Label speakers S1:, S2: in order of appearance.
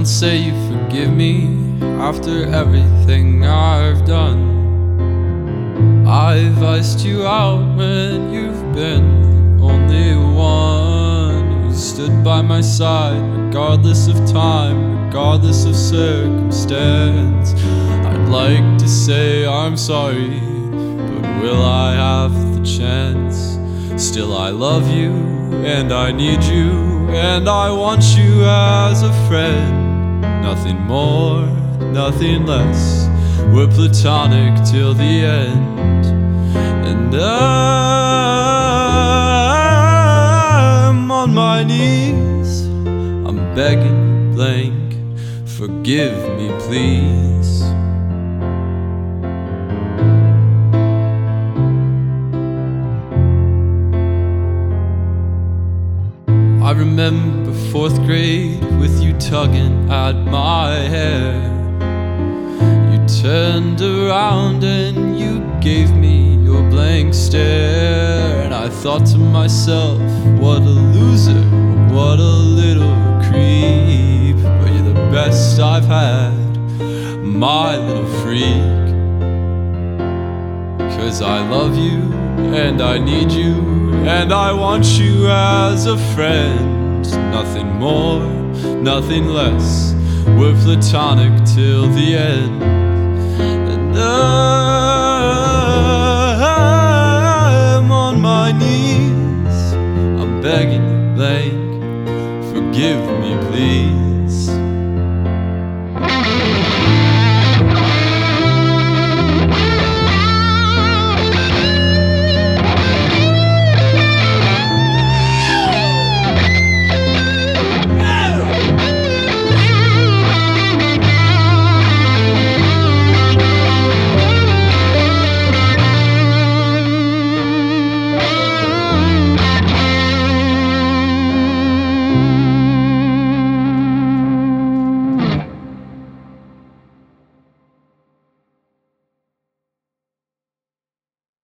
S1: Don't say you forgive me after everything I've done. I've iced you out when you've been the only one who stood by my side, regardless of time, regardless of circumstance. I'd like to say I'm sorry, but will I have the chance? Still I love you, and I need you, and I want you as a friend. Nothing more, nothing less. We're platonic till the end. And I'm on my knees, I'm begging blank, forgive me please. I remember 4th grade with you tugging at my hair. You turned around and you gave me your blank stare. And I thought to myself, what a loser, what a little creep. But you're the best I've had, my little freak. 'Cause I love you, and I need you, and I want you as a friend. Nothing more, nothing less. We're platonic till the end. And